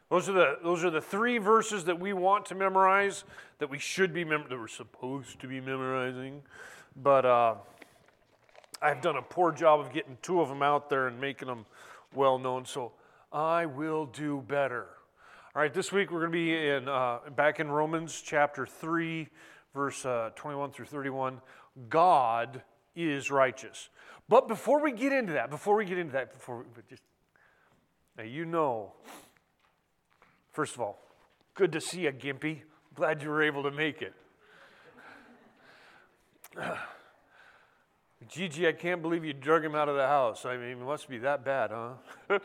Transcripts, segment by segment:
Those are the three verses that we want to memorize, that we should be that we're supposed to be memorizing. But I've done a poor job of getting two of them out there and making them well known. So I will do better. All right, this week we're going to be back in Romans chapter 3, verse 21 through 31. God is righteous. But before we get into that, now you know, first of all, good to see you, Gimpy. Glad you were able to make it. Gigi, I can't believe you drug him out of the house. I mean, it must be that bad, huh?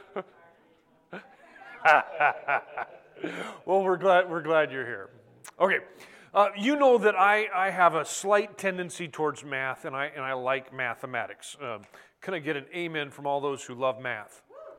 Well, we're glad you're here. Okay, you know that I have a slight tendency towards math, and I like mathematics. Can I get an amen from all those who love math?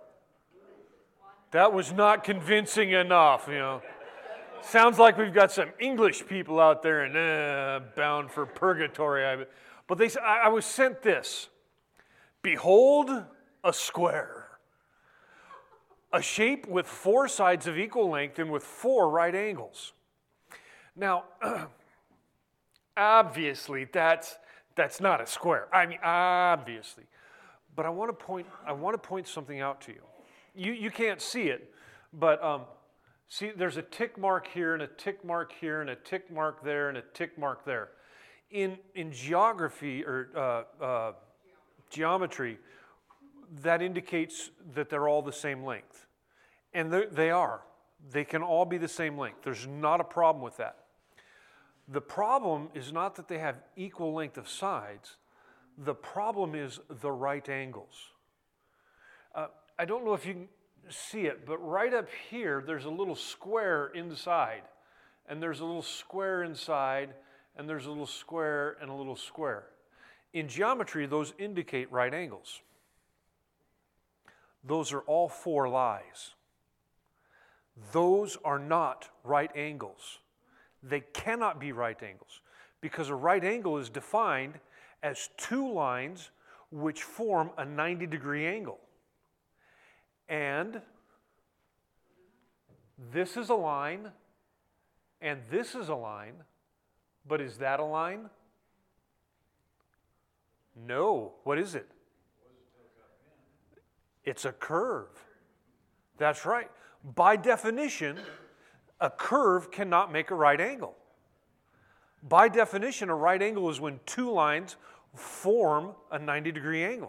That was not convincing enough, you know. Sounds like we've got some English people out there and bound for purgatory. But I was sent this. Behold a square, a shape with four sides of equal length and with four right angles. Now, obviously, that's not a square. I mean, obviously. But I want to point something out to you. You can't see it, but see, there's a tick mark here and a tick mark here and a tick mark there and a tick mark there. In geography or geometry, that indicates that they're all the same length. And they are. They can all be the same length. There's not a problem with that. The problem is not that they have equal length of sides. The problem is the right angles. I don't know if you can see it, but right up here, there's a little square inside. And there's a little square inside, and there's a little square and a little square. In geometry, those indicate right angles. Those are all four lies. Those are not right angles. They cannot be right angles, because a right angle is defined as two lines which form a 90-degree angle. And this is a line, and this is a line, but is that a line? No. What is it? It's a curve. That's right. By definition, a curve cannot make a right angle. By definition, a right angle is when two lines form a 90-degree angle.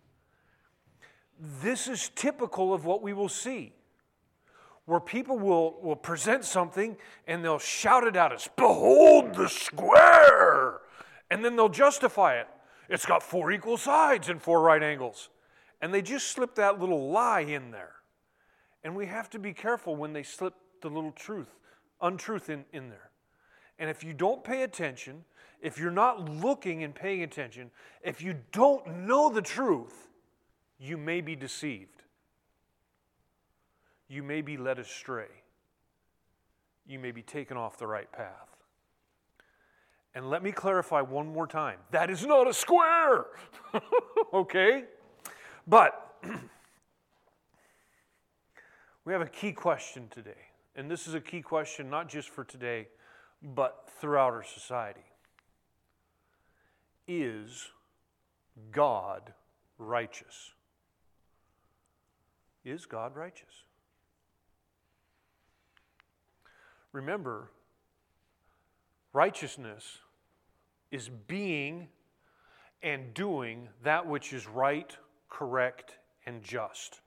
This is typical of what we will see, where people will present something and they'll shout it out as, behold the square, and then they'll justify it. It's got four equal sides and four right angles. And they just slip that little lie in there. And we have to be careful when they slip the little untruth in there. And if you don't pay attention, if you're not looking and paying attention, if you don't know the truth, you may be deceived. You may be led astray. You may be taken off the right path. And let me clarify one more time. That is not a square. Okay? But we have a key question today. And this is a key question not just for today, but throughout our society. Is God righteous? Is God righteous? Remember, righteousness is being and doing that which is right, correct, and just.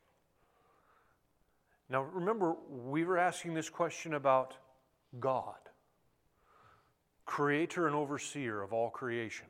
Now remember, we were asking this question about God, creator and overseer of all creation.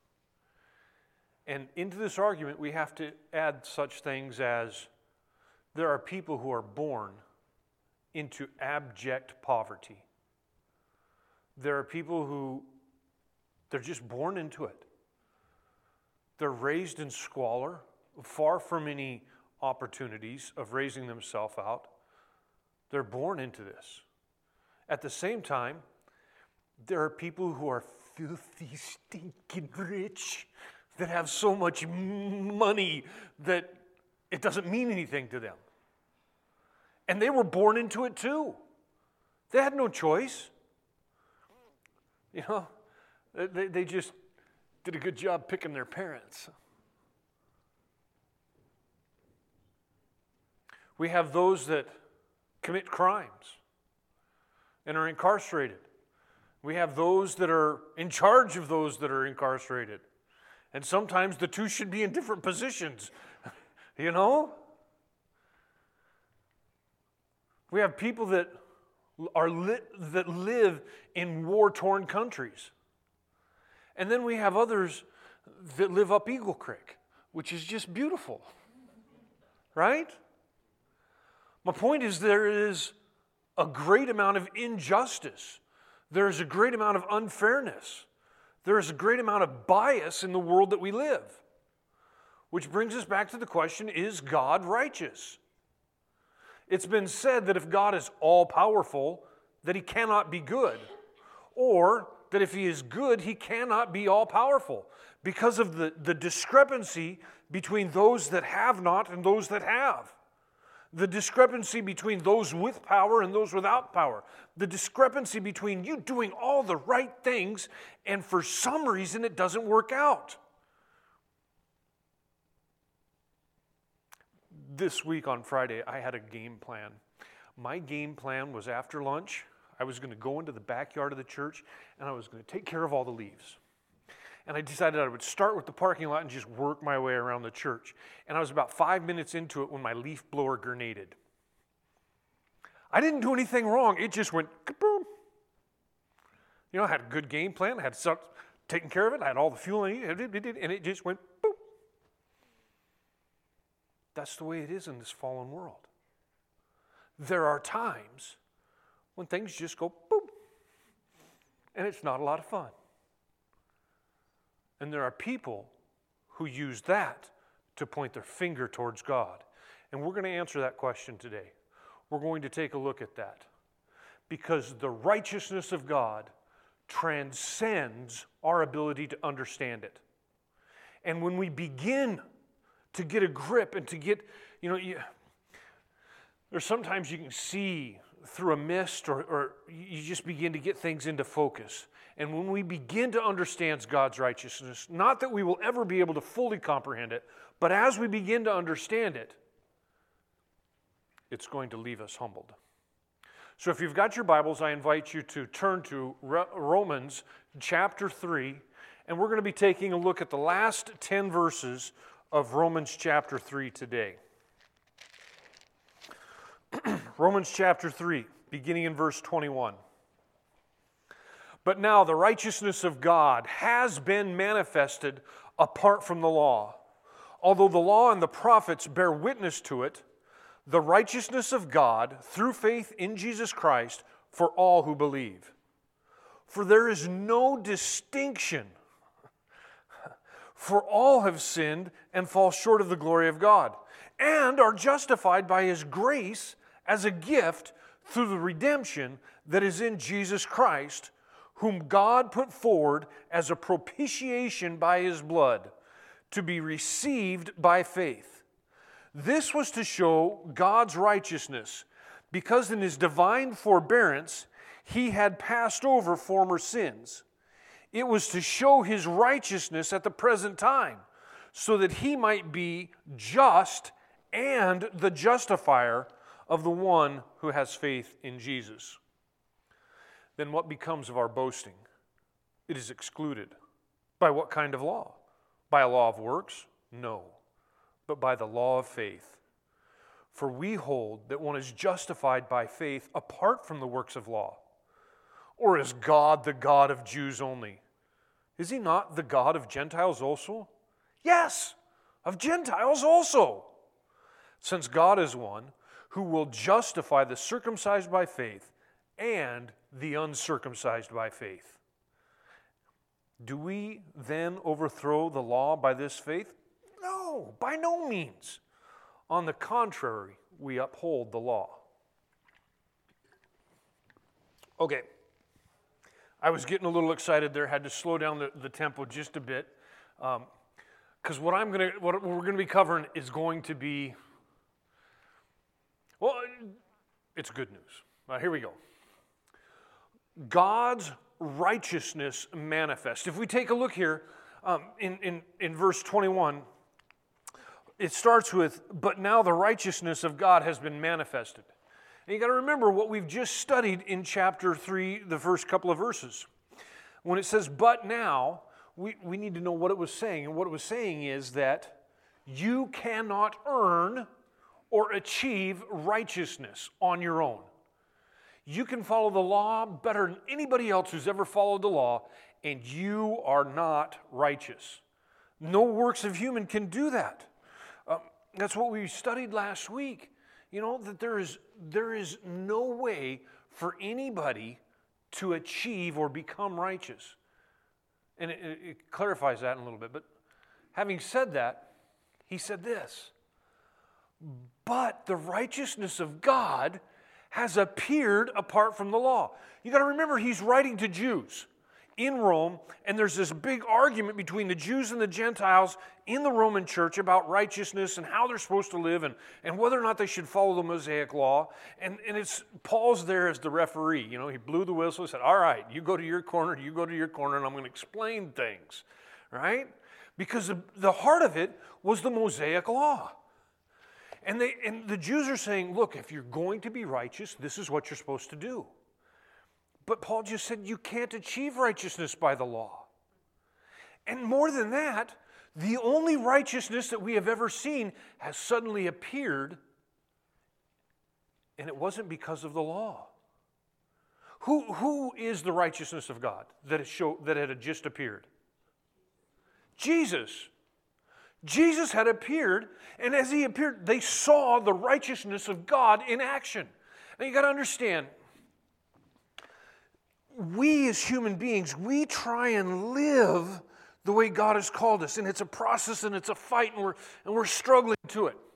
And into this argument, we have to add such things as there are people who are born into abject poverty. There are people who, they're just born into it. They're raised in squalor, far from any opportunities of raising themselves out. They're born into this. At the same time, there are people who are filthy, stinking rich, that have so much money that it doesn't mean anything to them. And they were born into it too. They had no choice. You know, they just did a good job picking their parents. We have those that commit crimes and are incarcerated. We have those that are in charge of those that are incarcerated. And sometimes the two should be in different positions, you know? We have people that live in war-torn countries. And then we have others that live up Eagle Creek, which is just beautiful, right? My point is there is a great amount of injustice. There is a great amount of unfairness. There is a great amount of bias in the world that we live. Which brings us back to the question, is God righteous? It's been said that if God is all-powerful, that he cannot be good. Or that if he is good, he cannot be all-powerful. Because of the discrepancy between those that have not and those that have. The discrepancy between those with power and those without power. The discrepancy between you doing all the right things and for some reason it doesn't work out. This week on Friday, I had a game plan. My game plan was after lunch, I was going to go into the backyard of the church and I was going to take care of all the leaves. And I decided I would start with the parking lot and just work my way around the church. And I was about 5 minutes into it when my leaf blower grenaded. I didn't do anything wrong. It just went kaboom. You know, I had a good game plan. I had taken care of it. I had all the fuel I needed. And it just went boom. That's the way it is in this fallen world. There are times when things just go boom. And it's not a lot of fun. And there are people who use that to point their finger towards God. And we're going to answer that question today. We're going to take a look at that. Because the righteousness of God transcends our ability to understand it. And when we begin to get a grip and to get, there's sometimes you can see through a mist or you just begin to get things into focus. And when we begin to understand God's righteousness, not that we will ever be able to fully comprehend it, but as we begin to understand it, it's going to leave us humbled. So if you've got your Bibles, I invite you to turn to Romans chapter 3, and we're going to be taking a look at the last 10 verses of Romans chapter 3 today. Romans chapter 3, beginning in verse 21. But now the righteousness of God has been manifested apart from the law. Although the law and the prophets bear witness to it, the righteousness of God through faith in Jesus Christ for all who believe. For there is no distinction, for all have sinned and fall short of the glory of God, and are justified by His grace as a gift through the redemption that is in Jesus Christ, whom God put forward as a propitiation by His blood, to be received by faith. This was to show God's righteousness, because in His divine forbearance He had passed over former sins. It was to show His righteousness at the present time, so that He might be just and the justifier of the one who has faith in Jesus. Then what becomes of our boasting? It is excluded. By what kind of law? By a law of works? No, but by the law of faith. For we hold that one is justified by faith apart from the works of law. Or is God the God of Jews only? Is He not the God of Gentiles also? Yes, of Gentiles also. Since God is one who will justify the circumcised by faith and the uncircumcised by faith. Do we then overthrow the law by this faith? No, by no means. On the contrary, we uphold the law. Okay, I was getting a little excited there, had to slow down the tempo just a bit, because what we're going to be covering is going to be, well, it's good news. Here we go. God's righteousness manifest. If we take a look here in verse 21, it starts with, but now the righteousness of God has been manifested. And you got to remember what we've just studied in chapter 3, the first couple of verses. When it says, but now, we need to know what it was saying. And what it was saying is that you cannot earn or achieve righteousness on your own. You can follow the law better than anybody else who's ever followed the law, and you are not righteous. No works of human can do that. That's what we studied last week. You know, that there is no way for anybody to achieve or become righteous. And it clarifies that in a little bit. But having said that, he said this, but the righteousness of God has appeared apart from the law. You got to remember, he's writing to Jews in Rome, and there's this big argument between the Jews and the Gentiles in the Roman church about righteousness and how they're supposed to live and whether or not they should follow the Mosaic law. And it's Paul's there as the referee. You know, he blew the whistle, said, all right, you go to your corner, and I'm going to explain things, right? Because the heart of it was the Mosaic law. And the Jews are saying, look, if you're going to be righteous, this is what you're supposed to do. But Paul just said you can't achieve righteousness by the law. And more than that, the only righteousness that we have ever seen has suddenly appeared, and it wasn't because of the law. Who is the righteousness of God that had just appeared? Jesus. Jesus had appeared, and as he appeared, they saw the righteousness of God in action. Now you got to understand, we as human beings, we try and live the way God has called us, and it's a process and it's a fight, and we're struggling to it.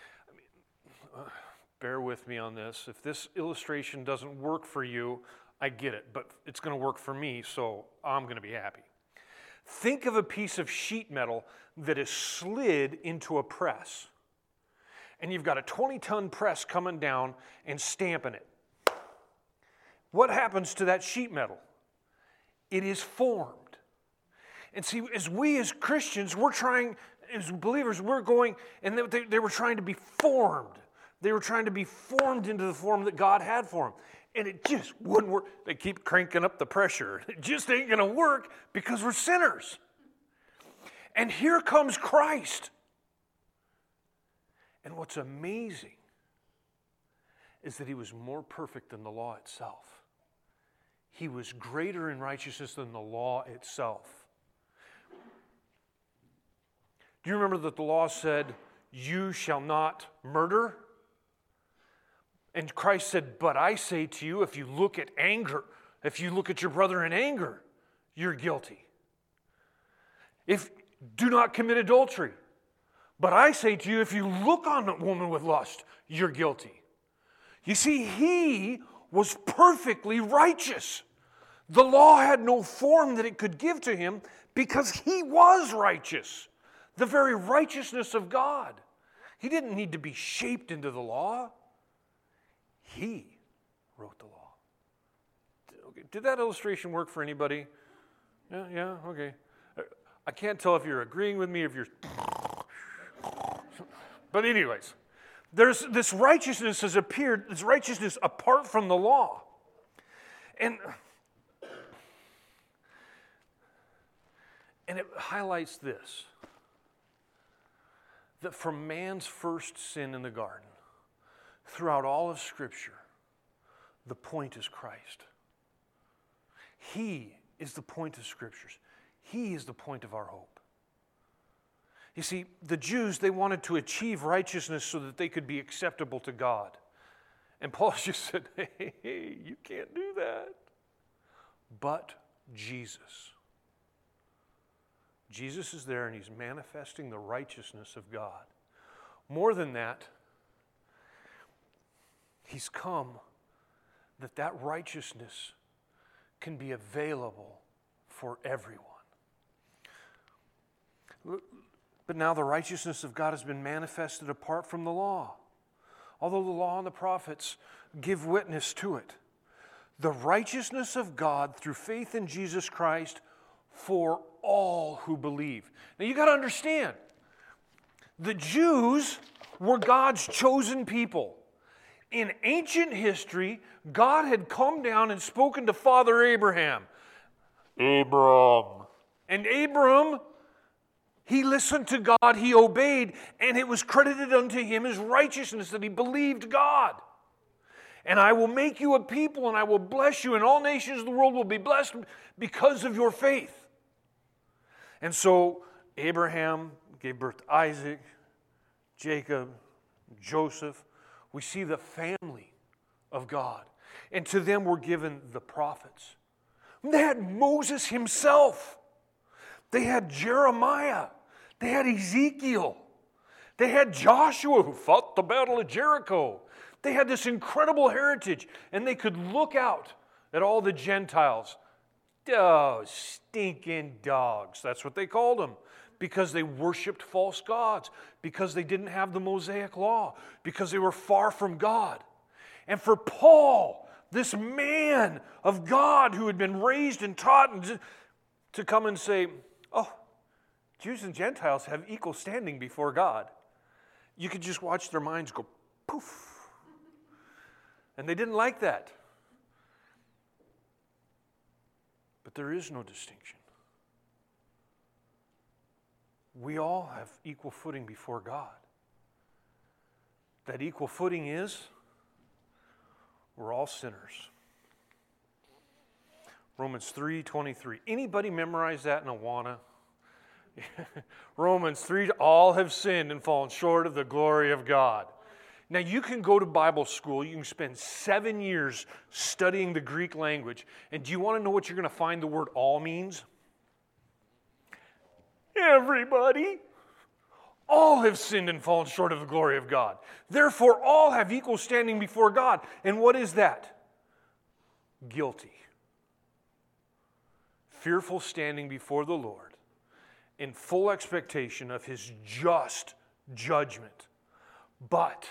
Bear with me on this. If this illustration doesn't work for you, I get it, but it's going to work for me, so I'm going to be happy. Think of a piece of sheet metal that is slid into a press, and you've got a 20-ton press coming down and stamping it. What happens to that sheet metal? It is formed. And see, as we as Christians, we're trying, as believers, we're going, and they were trying to be formed. They were trying to be formed into the form that God had for them. And it just wouldn't work. They keep cranking up the pressure. It just ain't going to work because we're sinners. And here comes Christ. And what's amazing is that he was more perfect than the law itself. He was greater in righteousness than the law itself. Do you remember that the law said, you shall not murder? And Christ said, but I say to you, if you look at anger, if you look at your brother in anger, you're guilty. Do not commit adultery. But I say to you, if you look on a woman with lust, you're guilty. You see, he was perfectly righteous. The law had no form that it could give to him because he was righteous. The very righteousness of God. He didn't need to be shaped into the law. He wrote the law. Okay. Did that illustration work for anybody? Yeah, okay. I can't tell if you're agreeing with me, if you're... But anyways, there's this righteousness has appeared, this righteousness apart from the law. And it highlights this, that from man's first sin in the garden, throughout all of Scripture, the point is Christ. He is the point of Scriptures. He is the point of our hope. You see, the Jews, they wanted to achieve righteousness so that they could be acceptable to God. And Paul just said, hey, you can't do that. But Jesus. Jesus is there and he's manifesting the righteousness of God. More than that, he's come that righteousness can be available for everyone. But now the righteousness of God has been manifested apart from the law. although the law and the prophets give witness to it. The righteousness of God through faith in Jesus Christ for all who believe. Now you got to understand, the Jews were God's chosen people. In ancient history, God had come down and spoken to Father Abraham. Abram. And Abram, he listened to God, he obeyed, and it was credited unto him as righteousness that he believed God. And I will make you a people, and I will bless you, and all nations of the world will be blessed because of your faith. And so Abraham gave birth to Isaac, Jacob, Joseph. We see the family of God. And to them were given the prophets. They had Moses himself. They had Jeremiah. They had Ezekiel. They had Joshua, who fought the battle of Jericho. They had this incredible heritage, and they could look out at all the Gentiles. Oh, stinking dogs. That's what they called them, because they worshiped false gods, because they didn't have the Mosaic law, because they were far from God. And for Paul, this man of God who had been raised and taught, and to come and say, oh, Jews and Gentiles have equal standing before God. You could just watch their minds go poof. And they didn't like that. But there is no distinction. We all have equal footing before God. That equal footing is, we're all sinners. Romans 3:23. Anybody memorize that in Awana? Romans 3, all have sinned and fallen short of the glory of God. Now, you can go to Bible school. You can spend 7 years studying the Greek language. And do you want to know what you're going to find the word all means? Everybody. All have sinned and fallen short of the glory of God. Therefore, all have equal standing before God. And what is that? Guilty. Fearful standing before the Lord in full expectation of His just judgment. But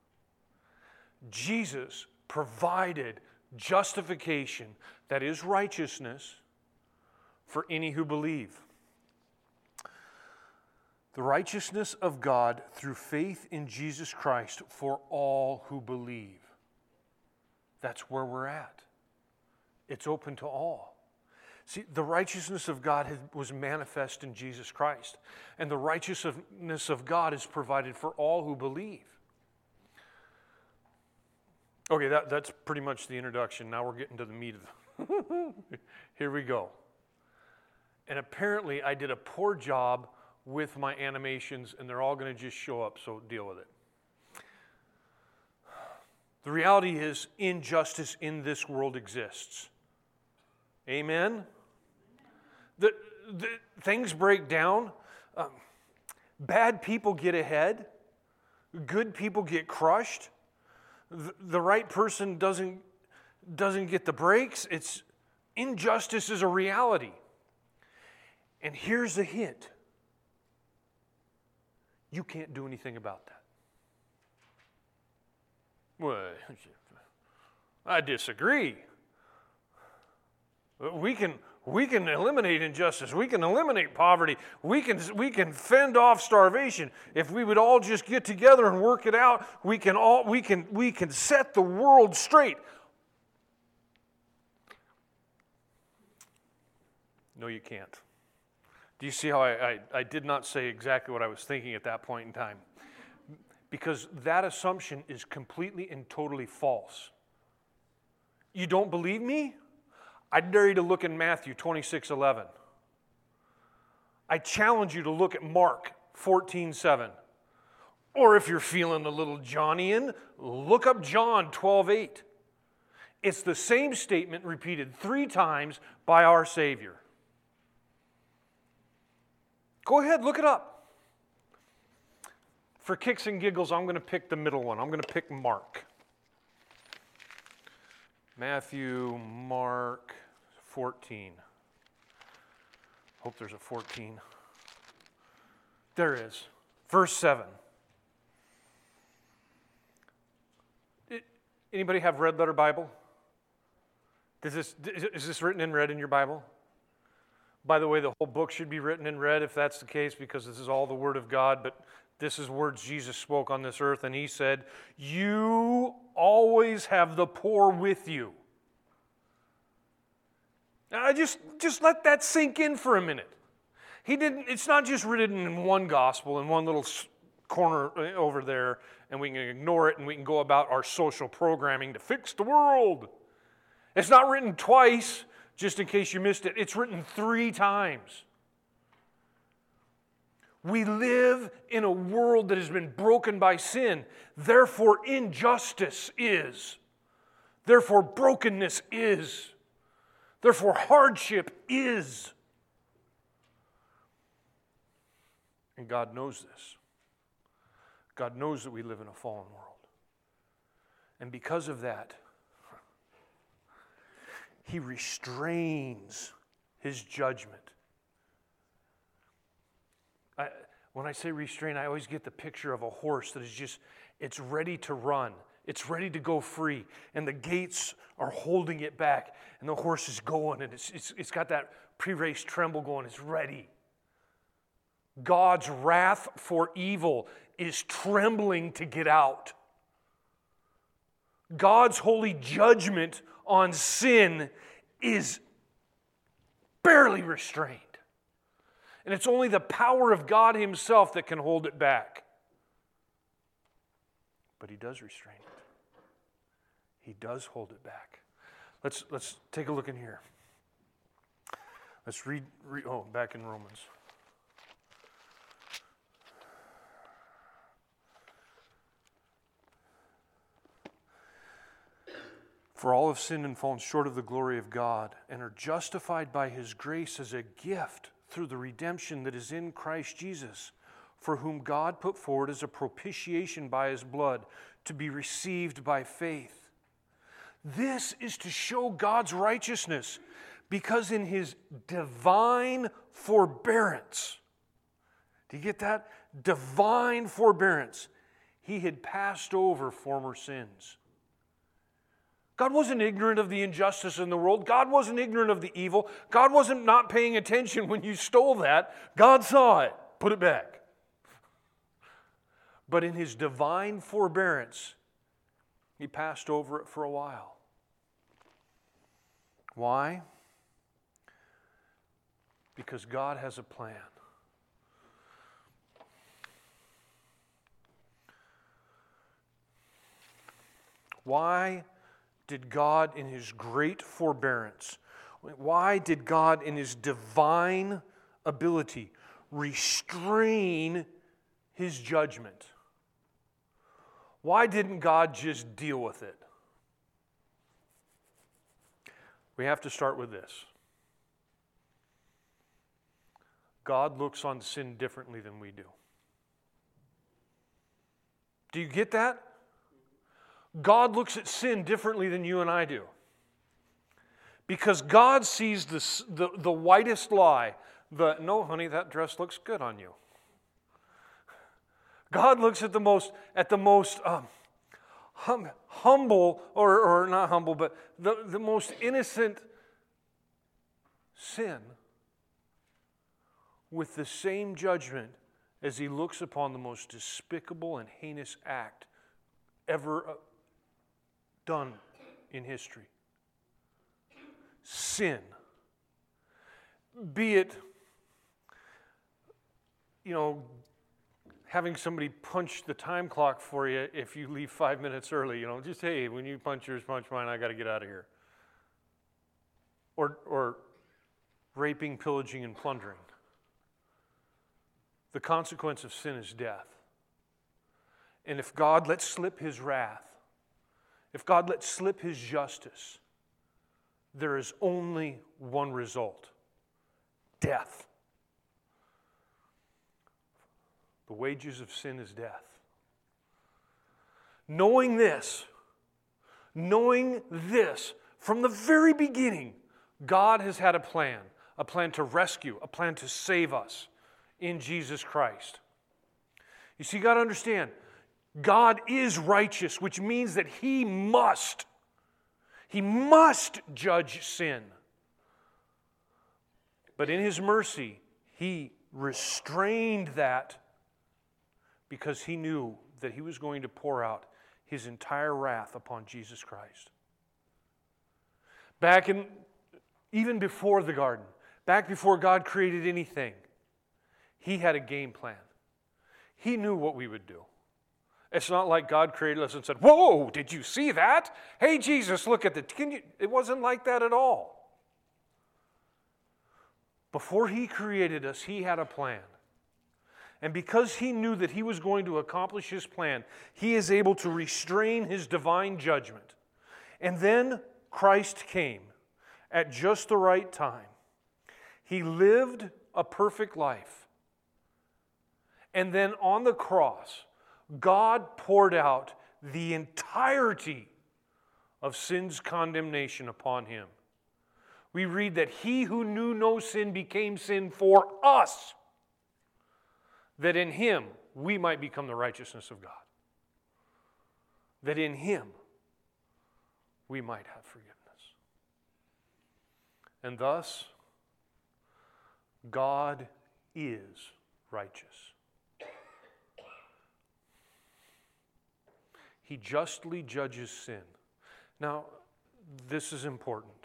Jesus provided justification, that is righteousness, for any who believe. The righteousness of God through faith in Jesus Christ for all who believe. That's where we're at. It's open to all. See, the righteousness of God was manifest in Jesus Christ. And the righteousness of God is provided for all who believe. Okay, that's pretty much the introduction. Now we're getting to the meat of it. Here we go. And apparently I did a poor job with my animations, and they're all going to just show up, so deal with it. The reality is, injustice in this world exists. Amen? The things break down. Bad people get ahead. Good people get crushed. The right person doesn't get the breaks. Injustice is a reality. And here's a hint. You can't do anything about that. Well, I disagree. We can eliminate injustice. We can eliminate poverty. We can fend off starvation. If we would all just get together and work it out, we can set the world straight. No, you can't. Do you see how I did not say exactly what I was thinking at that point in time? Because that assumption is completely and totally false. You don't believe me? I dare you to look in Matthew 26:11. I challenge you to look at Mark 14:7. Or if you're feeling a little Johnian, look up John 12:8. It's the same statement repeated 3 times by our Savior. Go ahead, look it up. For kicks and giggles, I'm going to pick the middle one. I'm going to pick Mark. Matthew, Mark 14. Hope there's a 14. There is. Verse 7. Anybody have red letter Bible? Is this written in red in your Bible? By the way, the whole book should be written in red if that's the case, because this is all the Word of God, but this is words Jesus spoke on this earth, and he said, "You always have the poor with you." Now, just let that sink in for a minute. It's not just written in one gospel, in one little corner over there, and we can ignore it and we can go about our social programming to fix the world. It's not written twice, just in case you missed it. It's written 3 times. We live in a world that has been broken by sin. Therefore, injustice is. Therefore, brokenness is. Therefore, hardship is. And God knows this. God knows that we live in a fallen world. And because of that, He restrains His judgment. When I say restrain, I always get the picture of a horse that is just, it's ready to run. It's ready to go free. And the gates are holding it back. And the horse is going, and it's got that pre-race tremble going. It's ready. God's wrath for evil is trembling to get out. God's holy judgment on sin is barely restrained. And it's only the power of God Himself that can hold it back. But He does restrain it. He does hold it back. Let's take a look in here. Let's read back in Romans. For all have sinned and fallen short of the glory of God, and are justified by His grace as a gift through the redemption that is in Christ Jesus, for whom God put forward as a propitiation by His blood, to be received by faith. This is to show God's righteousness, because in His divine forbearance, do you get that? Divine forbearance, He had passed over former sins. God wasn't ignorant of the injustice in the world. God wasn't ignorant of the evil. God wasn't not paying attention when you stole that. God saw it. Put it back. But in His divine forbearance, He passed over it for a while. Why? Because God has a plan. Why did God in His great forbearance, why did God in His divine ability restrain His judgment? Why didn't God just deal with it? We have to start with this. God looks on sin differently than we do. Do you get that? God looks at sin differently than you and I do. Because God sees the whitest lie. No, honey, that dress looks good on you. God looks at the most humble, or not humble, but the most innocent sin with the same judgment as He looks upon the most despicable and heinous act ever done in history. Sin. Be it, having somebody punch the time clock for you if you leave 5 minutes early. Just, hey, when you punch yours, punch mine, I got to get out of here. Or raping, pillaging, and plundering. The consequence of sin is death. And if God lets slip His wrath, if God lets slip His justice, there is only one result: death. The wages of sin is death. Knowing this, from the very beginning, God has had a plan to rescue, a plan to save us in Jesus Christ. You see, you got to understand, God is righteous, which means that He must judge sin. But in His mercy, He restrained that because He knew that He was going to pour out His entire wrath upon Jesus Christ. Even before the garden, back before God created anything, He had a game plan. He knew what we would do. It's not like God created us and said, "Whoa, did you see that? Hey, Jesus, look at it." Wasn't like that at all. Before He created us, He had a plan. And because He knew that He was going to accomplish His plan, He is able to restrain His divine judgment. And then Christ came at just the right time. He lived a perfect life. And then on the cross, God poured out the entirety of sin's condemnation upon Him. We read that He who knew no sin became sin for us, that in Him we might become the righteousness of God. That in Him we might have forgiveness. And thus, God is righteous. He justly judges sin. Now, this is important.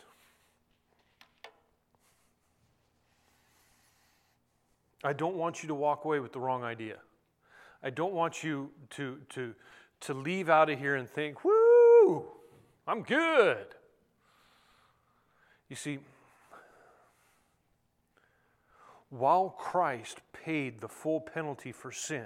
I don't want you to walk away with the wrong idea. I don't want you to leave out of here and think, "Woo, I'm good." You see, while Christ paid the full penalty for sin,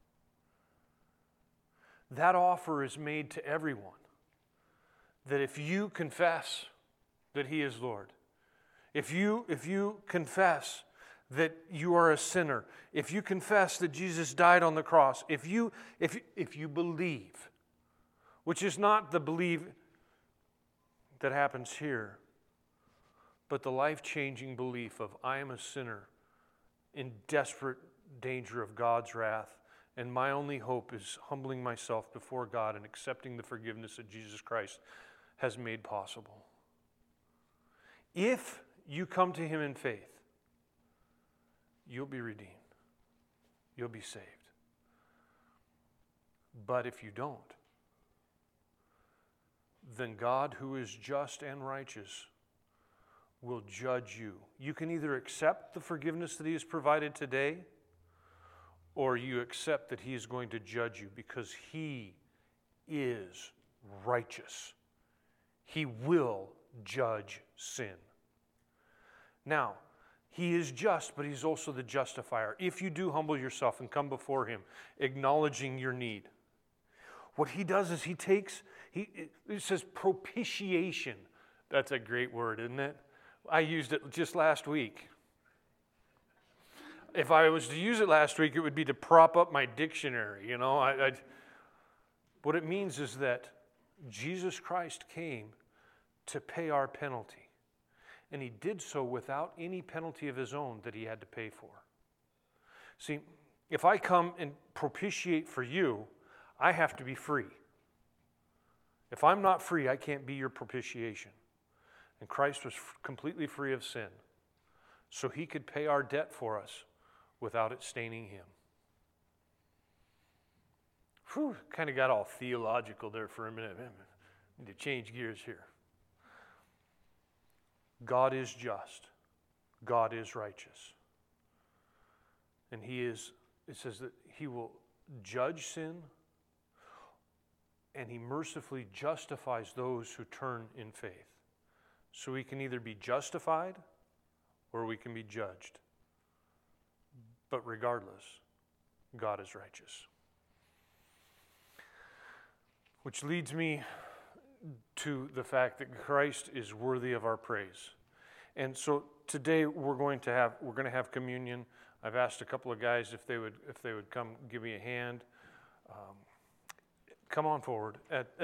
that offer is made to everyone, that if you confess that He is Lord, if you confess that you are a sinner, if you confess that Jesus died on the cross, if you believe, which is not the believe that happens here, but the life-changing belief of I am a sinner in desperate danger of God's wrath, and my only hope is humbling myself before God and accepting the forgiveness that Jesus Christ has made possible. If you come to Him in faith, you'll be redeemed. You'll be saved. But if you don't, then God, who is just and righteous, will judge you. You can either accept the forgiveness that He has provided today, or you accept that He is going to judge you because He is righteous. He will judge sin. Now, He is just, but He's also the justifier. If you do humble yourself and come before Him, acknowledging your need, what He does is it says propitiation. That's a great word, isn't it? I used it just last week. If I was to use it last week, it would be to prop up my dictionary, What it means is that Jesus Christ came to pay our penalty. And He did so without any penalty of His own that He had to pay for. See, if I come and propitiate for you, I have to be free. If I'm not free, I can't be your propitiation. And Christ was completely free of sin, so He could pay our debt for us without it staining Him. Whew, kind of got all theological there for a minute. I need to change gears here. God is just. God is righteous. And it says that He will judge sin, and He mercifully justifies those who turn in faith. So we can either be justified or we can be judged. But regardless, God is righteous. Which leads me to the fact that Christ is worthy of our praise. And so today we're going to have communion. I've asked a couple of guys if they would come give me a hand. Come on forward.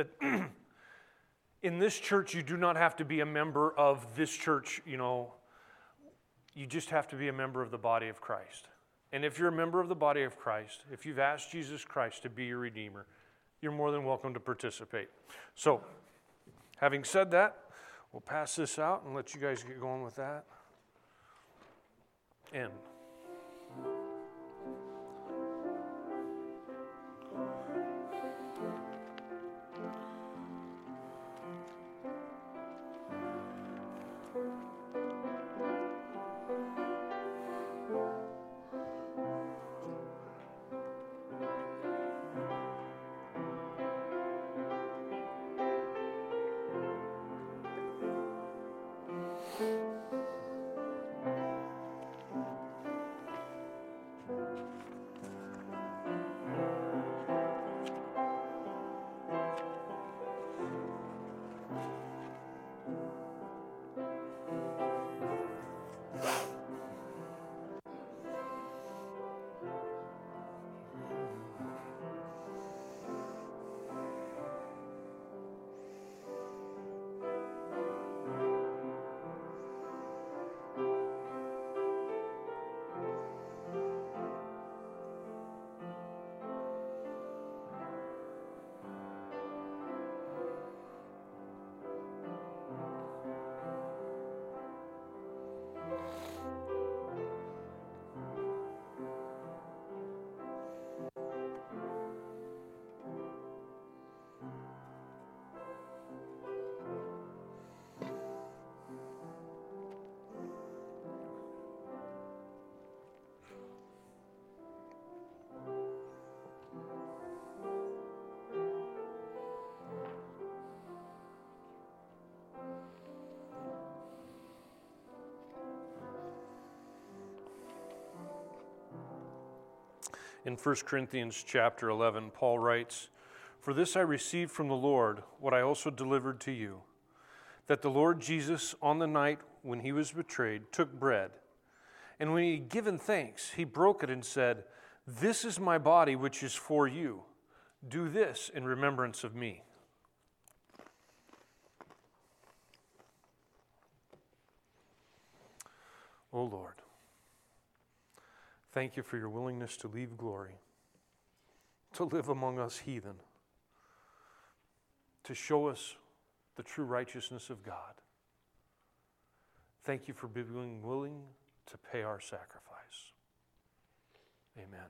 In this church, you do not have to be a member of this church, You just have to be a member of the body of Christ. And if you're a member of the body of Christ, if you've asked Jesus Christ to be your Redeemer, you're more than welcome to participate. So, having said that, we'll pass this out and let you guys get going with that. And in 1 Corinthians chapter 11, Paul writes, "For this I received from the Lord what I also delivered to you, that the Lord Jesus, on the night when he was betrayed, took bread. And when he had given thanks, he broke it and said, 'This is my body which is for you. Do this in remembrance of me.'" O Lord, thank you for your willingness to leave glory, to live among us heathen, to show us the true righteousness of God. Thank you for being willing to pay our sacrifice. Amen.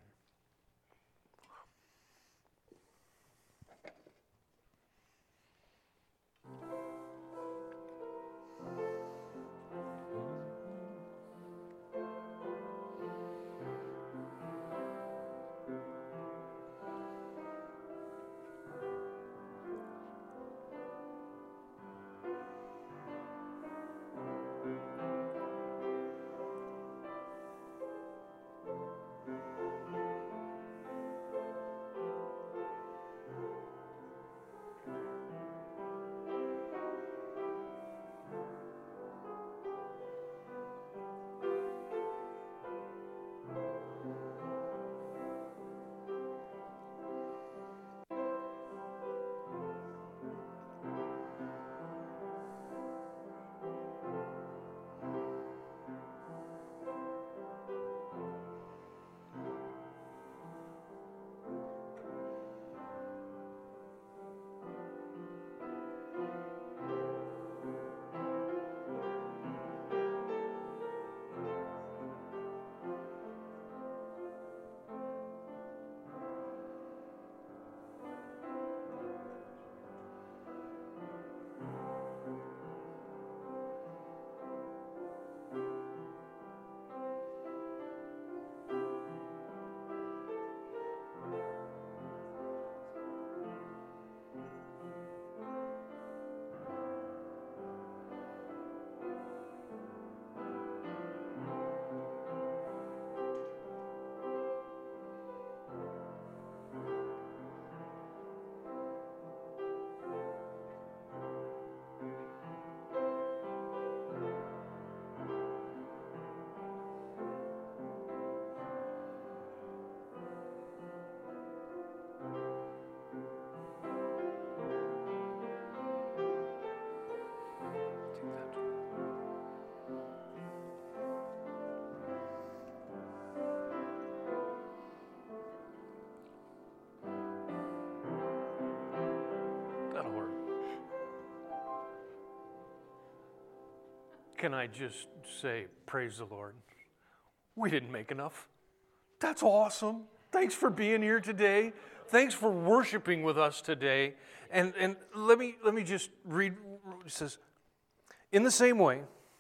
Can I just say, praise the Lord? We didn't make enough. That's awesome. Thanks for being here today. Thanks for worshiping with us today. And let me just read. It says, in the same way,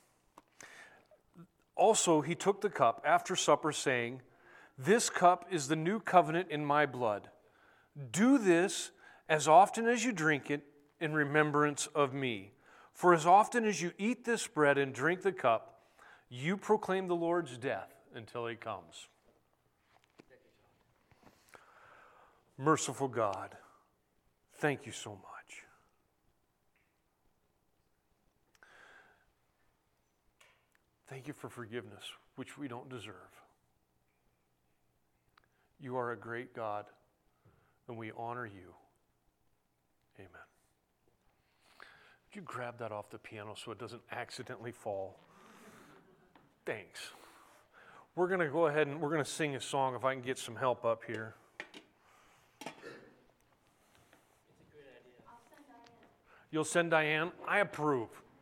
also he took the cup after supper, saying, this cup is the new covenant in my blood. Do this as often as you drink it in remembrance of me. For as often as you eat this bread and drink the cup, you proclaim the Lord's death until he comes. Merciful God, thank you so much. Thank you for forgiveness, which we don't deserve. You are a great God, and we honor you. Amen. Would you grab that off the piano so it doesn't accidentally fall? Thanks. We're going to go ahead and we're going to sing a song if I can get some help up here. You'll send Diane? I approve.